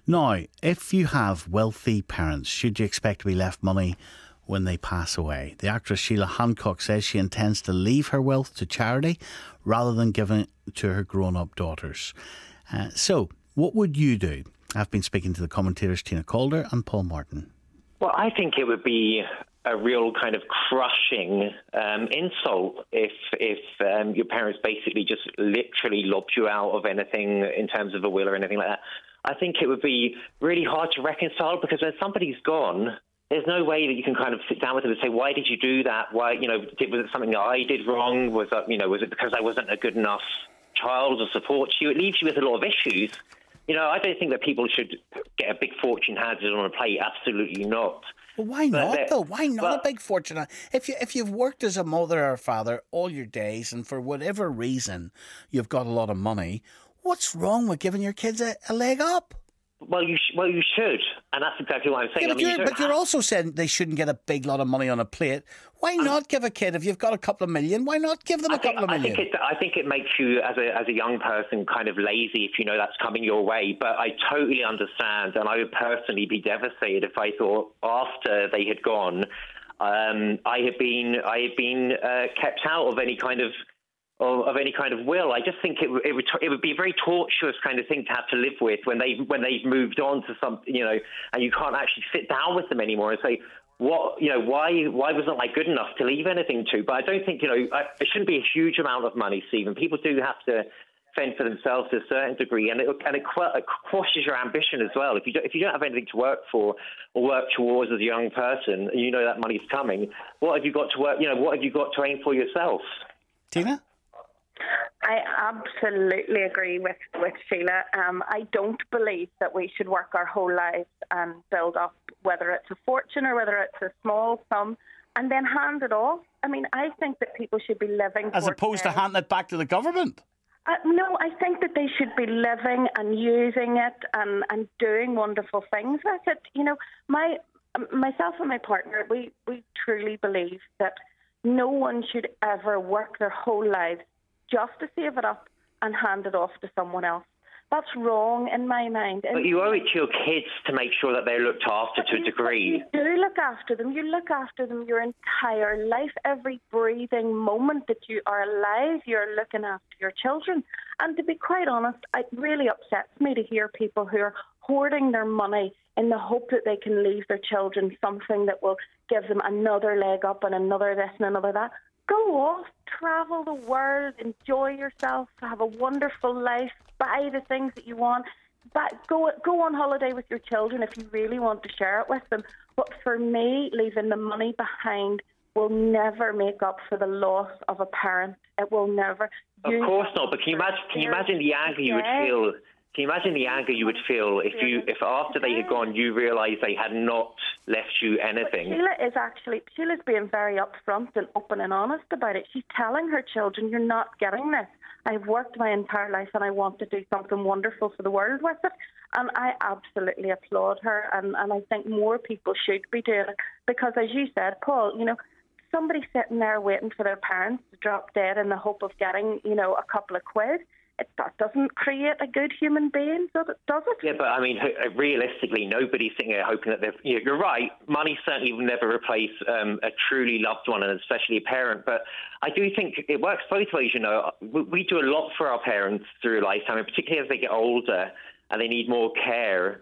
Now, if you have wealthy parents, should you expect to be left money when they pass away? The actress Sheila Hancock says she intends to leave her wealth to charity rather than giving it to her grown-up daughters. So, what would you do? I've been speaking to the commentators Tina Calder and Paul Martin. Well, I think it would be a real kind of crushing insult if your parents basically just literally lobbed you out of anything in terms of a will or anything like that. I think it would be really hard to reconcile, because when somebody's gone, there's no way that you can kind of sit down with them and say, why did you do that? Why, was it something that I did wrong? Was it because I wasn't a good enough child to support you? It leaves you with a lot of issues. I don't think that people should get a big fortune handed on a plate. Absolutely not. Well, why not, though? Why not a big fortune? If you've worked as a mother or a father all your days, and for whatever reason you've got a lot of money, what's wrong with giving your kids a leg up? Well, you should, and that's exactly what I'm saying. Yeah, but you're also saying they shouldn't get a big lot of money on a plate. Why not give a kid, if you've got a couple of million, why not give them a couple of million? I think it makes you, as a young person, kind of lazy if you know that's coming your way. But I totally understand, and I would personally be devastated if I thought after they had gone, I had been kept out of any kind of will. I just think it would be a very tortuous kind of thing to have to live with when they've moved on to something, and you can't actually sit down with them anymore and say, why wasn't I good enough to leave anything to? But I don't think, it shouldn't be a huge amount of money, Stephen. People do have to fend for themselves to a certain degree, and it quashes your ambition as well. If you don't have anything to work for or work towards as a young person, and that money's coming, what have you got to work? What have you got to aim for yourself? Tina? I absolutely agree with Sheila. I don't believe that we should work our whole lives and build up, whether it's a fortune or whether it's a small sum, and then hand it off. I mean, I think that people should be living... As opposed to handing it back to the government? No, I think that they should be living and using it and doing wonderful things with it. Myself and my partner, we truly believe that no one should ever work their whole lives just to save it up and hand it off to someone else. That's wrong in my mind. But you owe it to your kids to make sure that they're looked after to a degree. You do look after them. You look after them your entire life. Every breathing moment that you are alive, you're looking after your children. And to be quite honest, it really upsets me to hear people who are hoarding their money in the hope that they can leave their children something that will give them another leg up and another this and another that. Go off, travel the world, enjoy yourself, have a wonderful life, buy the things that you want. But go on holiday with your children if you really want to share it with them. But for me, leaving the money behind will never make up for the loss of a parent. It will never. Of course not. But can you imagine the anger you would feel? Can you imagine the anger you would feel if after they had gone, you realised they had not left you anything? Sheila's being very upfront and open and honest about it. She's telling her children, you're not getting this. I've worked my entire life and I want to do something wonderful for the world with it. And I absolutely applaud her, and I think more people should be doing it. Because as you said, Paul, somebody sitting there waiting for their parents to drop dead in the hope of getting, a couple of quid, that doesn't create a good human being, does it? Yeah, but I mean, realistically, nobody's sitting there hoping that they're... You're right, money certainly will never replace a truly loved one, and especially a parent, but I do think it works both ways, We do a lot for our parents through a lifetime, and particularly as they get older and they need more care.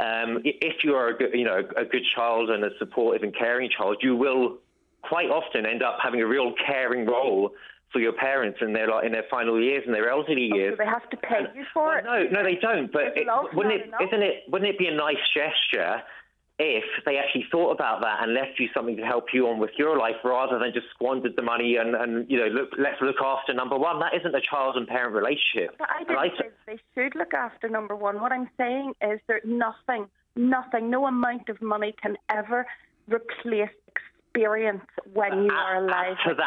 If you are a good child and a supportive and caring child, you will quite often end up having a real caring role for your parents in their final years and their elderly years. So they have to pay you for it? No, they don't. But wouldn't it be a nice gesture if they actually thought about that and left you something to help you on with your life, rather than just squandered the money and let's look after number one? That isn't a child and parent relationship. But I didn't say they should look after number one. What I'm saying is that nothing, no amount of money can ever replace experience when you are alive. Add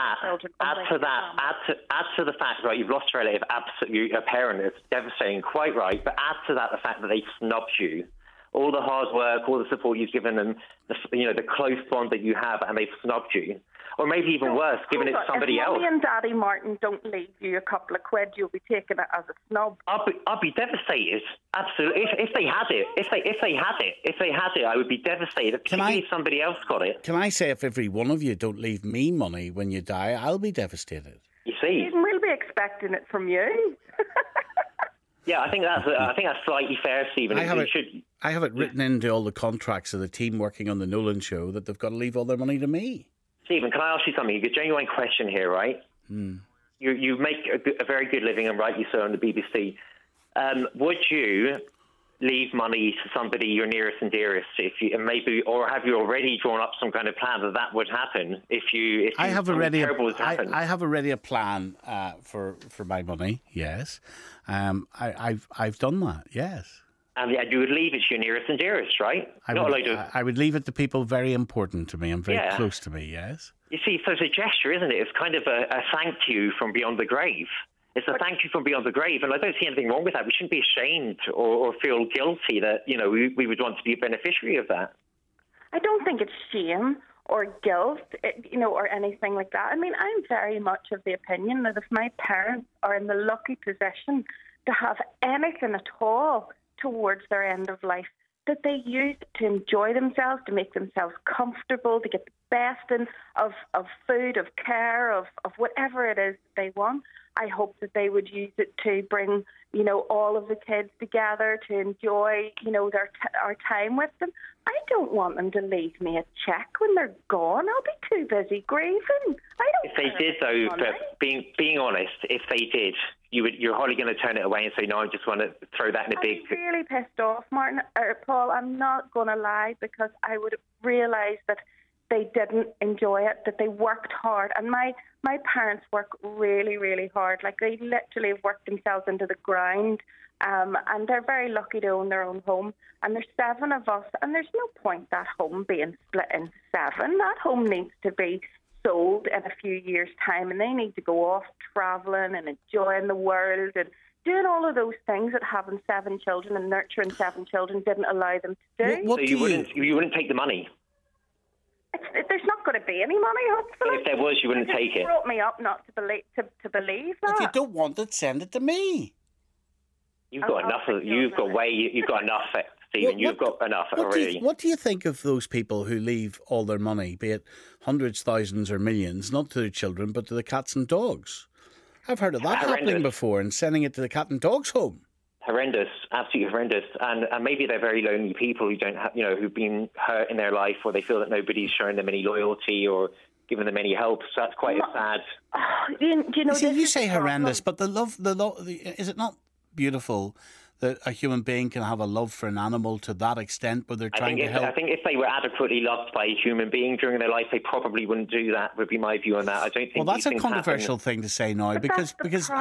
to the fact, right, you've lost a relative, absolutely, a parent, it's devastating, quite right, but add to that the fact that they snubbed you. All the hard work, all the support you've given them, the close bond that you have, and they've snubbed you. or maybe even worse, giving it to somebody else. If Mummy and Daddy Martin don't leave you a couple of quid, you'll be taking it as a snub. I'd be devastated. Absolutely. If they had it, I would be devastated. If somebody else got it. Can I say, if every one of you don't leave me money when you die, I'll be devastated. You see, we'll be expecting it from you. Yeah, I think that's slightly fair, Stephen. I have it written into all the contracts of the team working on the Nolan show that they've got to leave all their money to me. Stephen, can I ask you something? A genuine question here, right? You make a very good living, and rightly so, on the BBC. Would you leave money to somebody your nearest and dearest, or have you already drawn up some kind of plan that would happen I have already a plan for my money. Yes, I've done that. Yes. And you would leave it to your nearest and dearest, right? I would leave it to people very important to me and very close to me. Yes. You see, so it's a gesture, isn't it? It's kind of a thank you from beyond the grave. It's a thank you from beyond the grave, and I don't see anything wrong with that. We shouldn't be ashamed or feel guilty that, we would want to be a beneficiary of that. I don't think it's shame or guilt, or anything like that. I mean, I'm very much of the opinion that if my parents are in the lucky position to have anything at all towards their end of life, that they use it to enjoy themselves, to make themselves comfortable, to get the best of food, of care, of whatever it is that they want. I hope that they would use it to bring, all of the kids together, to enjoy, our time with them. I don't want them to leave me a cheque when they're gone. I'll be too busy grieving. If they did, though, but being honest, if they did, you're hardly going to turn it away and say, no, I just want to throw that in a big... I'm really pissed off, Paul. I'm not going to lie, because I would have realised that they didn't enjoy it, that they worked hard. And my parents work really, really hard. Like, they literally have worked themselves into the ground. And they're very lucky to own their own home. And there's 7 of us, and there's no point that home being split into 7. That home needs to be sold in a few years' time, and they need to go off travelling and enjoying the world and doing all of those things that having 7 children and nurturing 7 children didn't allow them to do. So you wouldn't take the money? There's not going to be any money, hopefully. If there was, you wouldn't take it. You brought me up not to believe that. If you don't want it, send it to me. You've got enough, Stephen. You've got enough already. What do you think of those people who leave all their money, be it hundreds, thousands or millions, not to their children, but to the cats and dogs? I've heard of that happening before, and sending it to the cat and dogs home. Horrendous, absolutely horrendous. And maybe they're very lonely people who don't have, who've been hurt in their life, or they feel that nobody's showing them any loyalty or giving them any help. So that's quite a sad... You say horrendous, but the love, is it not beautiful that a human being can have a love for an animal to that extent, where they're trying to help? I think if they were adequately loved by a human being during their life, they probably wouldn't do that, would be my view on that. I don't think. Well, that's a controversial thing to say now, because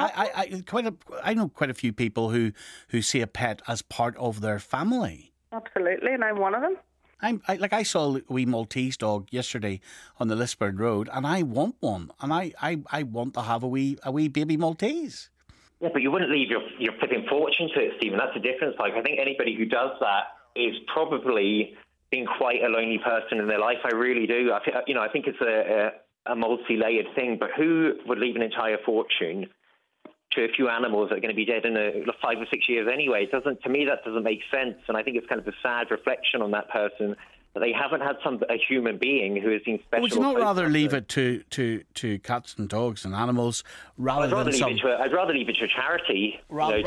I know quite a few people who see a pet as part of their family. Absolutely, and I'm one of them. I saw a wee Maltese dog yesterday on the Lisburn Road, and I want one, and I want to have a wee baby Maltese. Yeah, but you wouldn't leave your flipping fortune to it, Stephen. That's the difference. Like, I think anybody who does that is probably being quite a lonely person in their life. I really do. I think it's a multi-layered thing. But who would leave an entire fortune to a few animals that are going to be dead in 5 or 6 years anyway? To me, that doesn't make sense. And I think it's kind of a sad reflection on that person, that they haven't had a human being who has been special. Would you not rather leave it to cats and dogs and animals rather than some... I'd rather leave it to a charity. Rather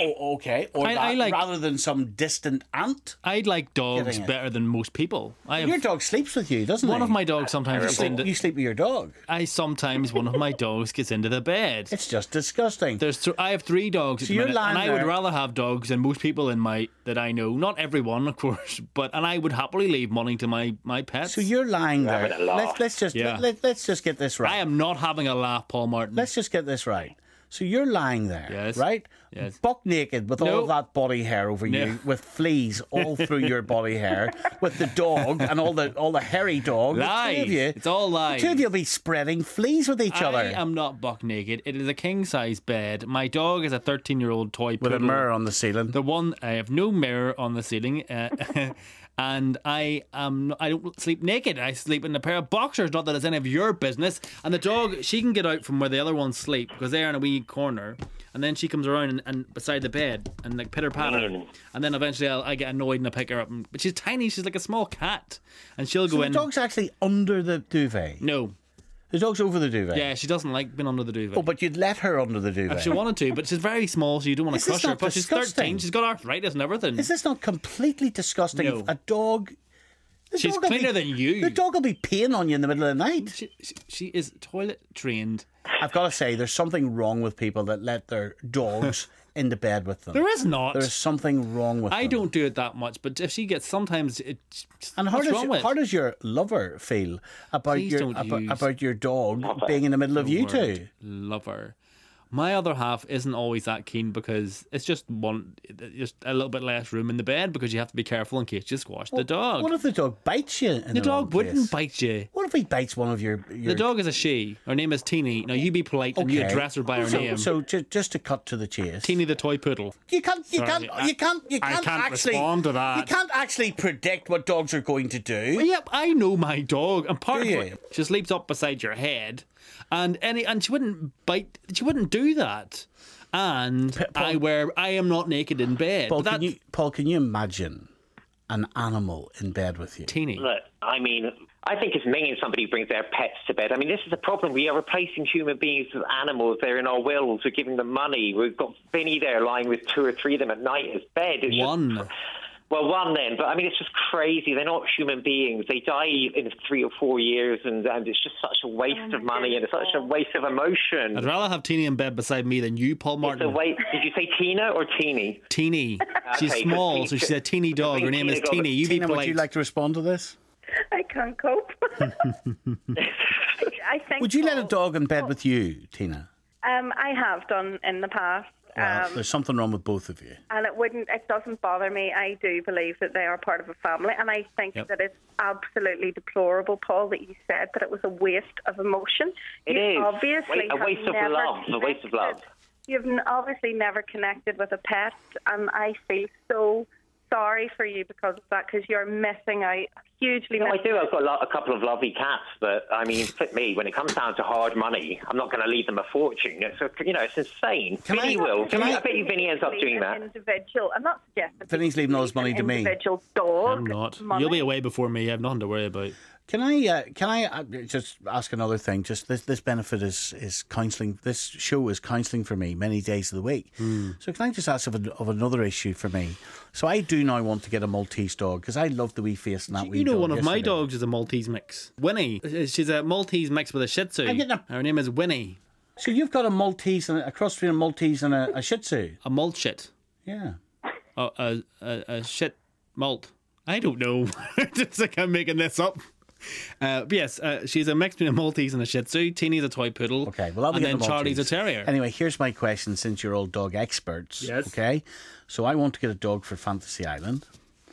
than some distant aunt. I'd like dogs better than most people. Your dog sleeps with you, doesn't he? One of my dogs sometimes... You sleep with your dog? One of my dogs gets into the bed. It's just disgusting. I have 3 dogs at the minute, and I would rather have dogs than most people that I know. Not everyone, of course, and I would happily leave money to my pets. So you're lying there. Let's just get this right. I am not having a laugh, Paul Martin. Let's just get this right. So you're lying there, yes, right? Yes. buck naked with all of that body hair over you, with fleas all through your body hair, with the dog and all the hairy dog. Lies. The two of you, it's all lies. The two of you will be spreading fleas with each other. I am not buck naked. It is a king-size bed. My dog is a 13-year-old toy poodle. With a mirror on the ceiling. I have no mirror on the ceiling. And I don't sleep naked. I sleep in a pair of boxers. Not that it's any of your business. And the dog, she can get out from where the other ones sleep because they're in a wee corner. And then she comes around and beside the bed and like pitter patter. And then eventually I get annoyed and I pick her up. But she's tiny. She's like a small cat. And she'll go in. The dog's actually under the duvet. No. The dog's over the duvet. Yeah, she doesn't like being under the duvet. Oh, but you'd let her under the duvet. If she wanted to, but she's very small, so you don't want to crush her. Plus, she's 13. She's got arthritis and everything. Is this not completely disgusting? No. A dog. She's cleaner than you. The dog will be peeing on you in the middle of the night. She is toilet trained. I've got to say, there's something wrong with people that let their dogs into bed with them. There is not. There's something wrong with them. I don't do it that much, but if she gets sometimes, and how does your lover feel about your dog being in the middle of you two? Lover. My other half isn't always that keen because it's just a little bit less room in the bed because you have to be careful in case you squash the dog. What if the dog bites you? The dog wouldn't bite you. What if he bites one of your... The dog is a she. Her name is Teeny. Now you be polite and you address her by her name. So just to cut to the chase, Teeny the toy poodle. You can't respond to that. You can't actually predict what dogs are going to do. Well, yep, I know my dog, and part of it, she sleeps up beside your head. And she wouldn't bite. She wouldn't do that. And Paul, I am not naked in bed. Paul, can you imagine an animal in bed with you? Teeny. Look, I mean, I think it's mean somebody who brings their pets to bed. I mean, this is the problem. We are replacing human beings with animals. They're in our wills. We're giving them money. We've got Vinny there lying with 2 or 3 of them at night in his bed. Well, one then, but I mean, it's just crazy. They're not human beings. They die in 3 or 4 years, and it's just such a waste of money, and it's such a waste of emotion. I'd rather have Teeny in bed beside me than you, Paul Martin. Did you say Tina or Teeny? Teeny. She's small, so she's a teeny dog. Her name is Teeny. Tina, would you like to respond to this? I can't cope. I think. Would you let a dog in bed with you, Tina? I have done in the past. Well, there's something wrong with both of you. And it doesn't bother me. I do believe that they are part of a family, and I think that it's absolutely deplorable, Paul, that you said that it was a waste of emotion. It is. Obviously a waste of love. A waste of love. You've obviously never connected with a pet, and I feel so sorry for you because of that, because you're missing out hugely. No, I do. I've got a couple of lovely cats, but I mean, for me, when it comes down to hard money, I'm not going to leave them a fortune. It's insane. Vinny will. I bet you Vinny ends up doing that. Individual. I'm not suggesting Vinny's leaving all his money to me. Individual dog. I'm not. Money. You'll be away before me. I have nothing to worry about. Can I just ask another thing? Just this benefit is counselling. This show is counselling for me many days of the week. So can I just ask of another issue for me? So I do now want to get a Maltese dog because I love the wee face and that wee dog. You know, one of my dogs is a Maltese mix. Winnie. She's a Maltese mix with a Shih Tzu. Her name is Winnie. So you've got a Maltese and a cross between a Maltese and a Shih Tzu. A malt shit. Yeah. A shit malt. I don't know. It's like I'm making this up. But yes, she's a mix between a Maltese and a Shih Tzu. Teeny's a toy poodle. Okay, well, and then Charlie's a terrier. Anyway, here's my question: since you're all dog experts, yes. Okay, so I want to get a dog for Fantasy Island.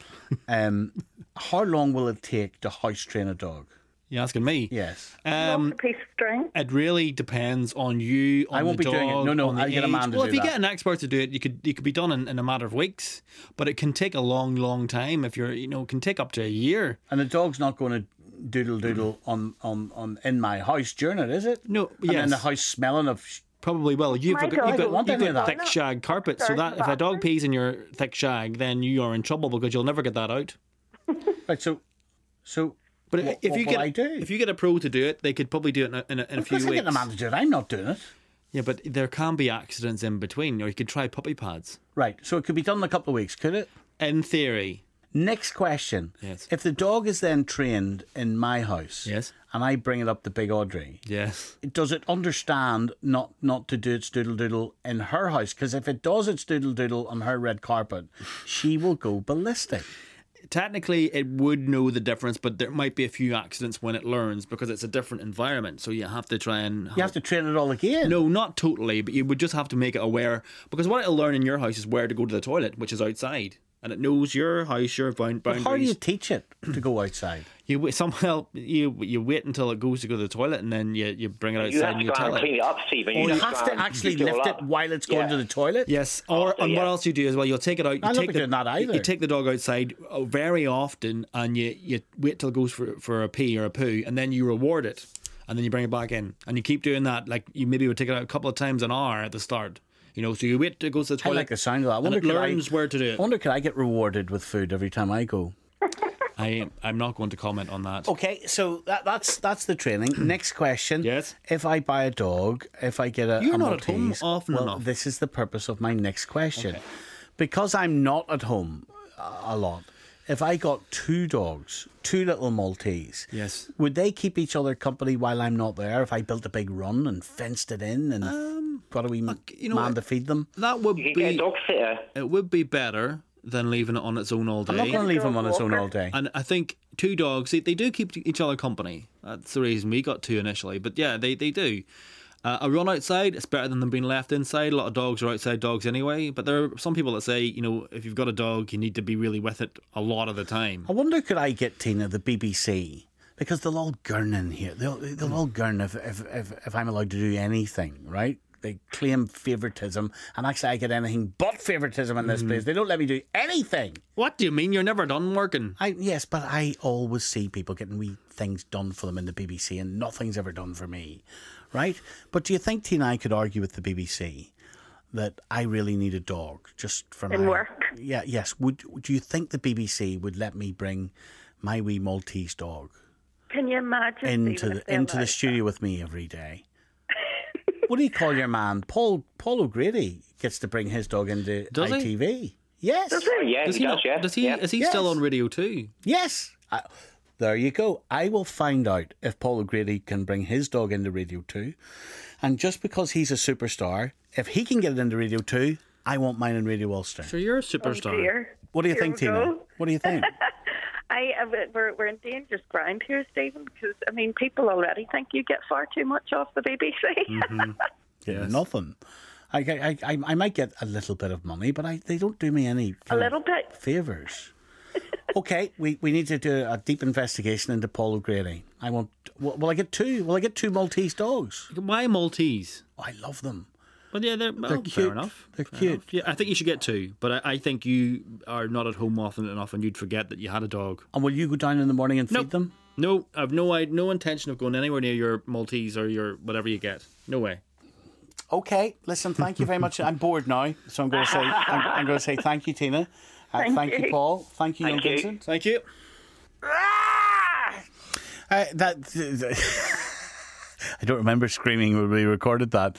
How long will it take to house train a dog? You asking me? Yes. A piece of string. It really depends on you. On I won't the be dog, doing it. No, I'll get a man to do that. Well, if you get an expert to do it, you could be done in a matter of weeks. But it can take a long time. If you're, it can take up to a year. And the dog's not going to doodle on in my house during it, is it? No. And yes. in the house smelling of. Probably will. You've got thick No. shag carpet, so that if a dog pees in your thick shag, then you are in trouble because you'll never get that out. Right. So. But if you get a pro to do it, they could probably do it in a few weeks. Of course I get the man to do it. I'm not doing it. Yeah, but there can be accidents in between, or you could try puppy pads. Right. So it could be done in a couple of weeks, could it? In theory. Next question. Yes. If the dog is then trained in my house, yes, and I bring it up to Big Audrey, yes, does it understand not to do its doodle in her house? Because if it does its doodle on her red carpet, she will go ballistic. technically it would know the difference, but there might be a few accidents when it learns because it's a different environment. So you have to try and... You have to train it all again. No, not totally, but you would just have to make it aware. Because what it'll learn in your house is where to go to the toilet, which is outside. And it knows your house, your boundaries. How do you teach it to go outside? You wait until it goes to go to the toilet, and then you bring it outside and you tell it. Clean it up, Stephen. You have to actually lift it while it's going to the toilet? Yes, and what else you do as well, you'll take it out. I'm not doing that either. You take the dog outside very often, and you wait till it goes for a pee or a poo, and then you reward it, and then you bring it back in, and you keep doing that. Like you maybe would take it out a couple of times an hour at the start. So you wait till it goes to the toilet. I like the sound of that. And it learns where to do it. I wonder, could I get rewarded with food every time I go? I'm not going to comment on that. Okay, so that's the training. Next question. Yes. If I buy a dog, if I get You're a not Maltese, at home often well, enough. this is the purpose of my next question. Okay. Because I'm not at home a lot, if I got two dogs, two little Maltese, Yes. would they keep each other company while I'm not there? If I built a big run and fenced it in and got a wee man to feed them? That would You can get a dog sitter. It would be better than leaving it on its own all day. I'm not going to leave him on his own all day. And I think two dogs, they do keep each other company. That's the reason we got two initially. But yeah, they do. A run outside, it's better than them being left inside. A lot of dogs are outside dogs anyway. But there are some people that say, if you've got a dog, you need to be really with it a lot of the time. I wonder, could I get Tina, the BBC, because they'll all gurn in here. They'll all gurn if I'm allowed to do anything, right? They claim favouritism, and actually I get anything but favouritism in this place. They don't let me do anything. What do you mean? You're never done working? Yes, but I always see people getting wee things done for them in the BBC, and nothing's ever done for me, right? But do you think, Tina, I could argue with the BBC that I really need a dog just for In work? Yeah, yes. Do you think the BBC would let me bring my wee Maltese dog Can you imagine into the studio with me every day? What do you call your man? Paul O'Grady gets to bring his dog into ITV. Yes. Does he? Yeah, Does he does, yeah. Does he? Yeah. Is he Yes. still on Radio 2? Yes. There you go. I will find out if Paul O'Grady can bring his dog into Radio 2. And just because he's a superstar, if he can get it into Radio 2, I want mine in Radio Ulster. So you're a superstar. Oh, dear. What do you Here think, we Tina? go. What do you think? We're in dangerous ground here, Stephen, because, people already think you get far too much off the BBC. Yeah, nothing. I might get a little bit of money, but they don't do me any A little bit. favours. Okay, we need to do a deep investigation into Paul O'Grady. Will I get two? Will I get two Maltese dogs? Why Maltese? Oh, I love them. Well, yeah, they're cute. fair enough. They're Fair cute. enough. Yeah, I think you should get two, but I think you are not at home often enough, and you'd forget that you had a dog. And will you go down in the morning and feed Nope. them? No, I've no intention of going anywhere near your Maltese or your whatever you get. No way. Okay, listen, thank you very much. I'm bored now, so I'm going to say thank you, Tina. Thank you, Paul. Thank you, young Vincent. Thank you. I don't remember screaming when we recorded that.